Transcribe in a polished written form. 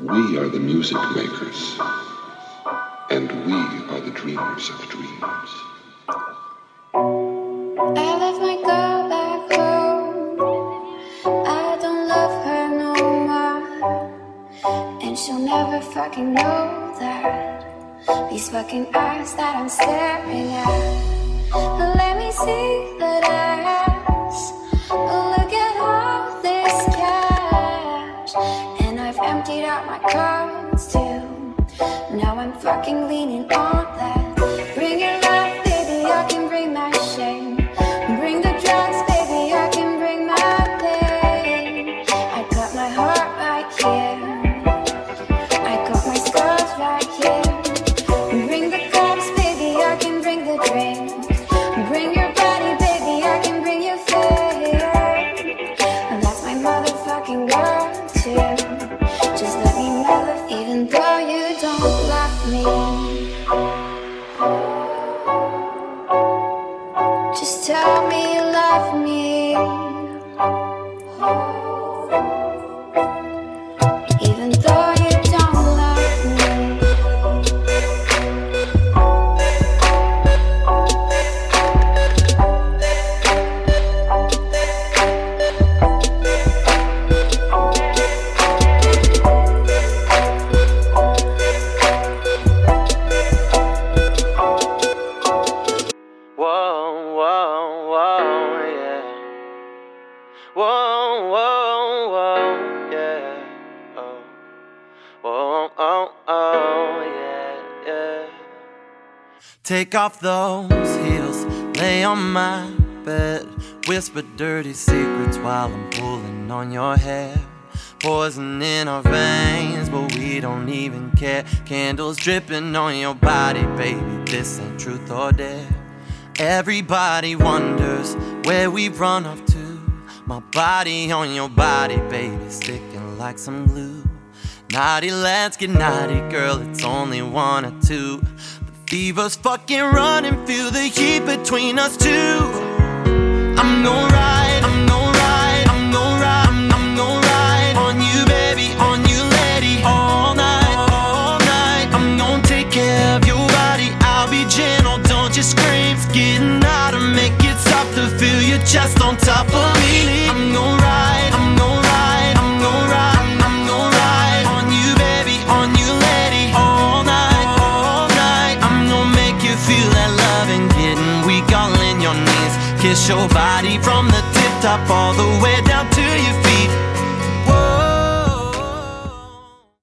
We are the music makers, and we are the dreamers of dreams. I left my girl back home. I don't love her no more, and she'll never fucking know that. These fucking eyes that I'm staring at. Let me see that ass. Look at all this cash, and I've emptied out my cards too. Now I'm fucking leaning on that. Bring your love, baby, I can bring my shame. Bring the drugs, baby, I can bring my pain. I got my heart right here, I got my scars right here. Bring the cups, baby, I can bring the drink. Bring your body, baby, I can bring your fear. And that's my motherfucking girl too. Just let me know, even though you don't love me. Just tell me you love me. Even though you don't love me. Whoa, whoa, whoa, yeah. Whoa, whoa, whoa, yeah. Oh, whoa, oh, oh, yeah, yeah. Take off those heels, lay on my bed. Whisper dirty secrets while I'm pulling on your hair. Poison in our veins, but we don't even care. Candles dripping on your body, baby, this ain't truth or dare. Everybody wonders where we run off to. My body on your body, baby, sticking like some glue. Naughty, let's get naughty, girl, it's only one or two. The fever's fucking running, feel the heat between us two. I'm gon' ride, I'm gon' ride, I'm gon' ride, I'm gon' ride on you, baby, on you, lady, all night, all night. I'm gon' take care of your body, I'll be gentle, don't you scream. It's getting harder, make it stop to feel your chest on top of me. I'm gon' ride, I'm gon' ride, I'm gon' ride, I'm gon' ride on you, baby, on you, lady, all night, all night. I'm gon' make you feel that love and getting weak all in your knees. Kiss your body from the tip top all the way down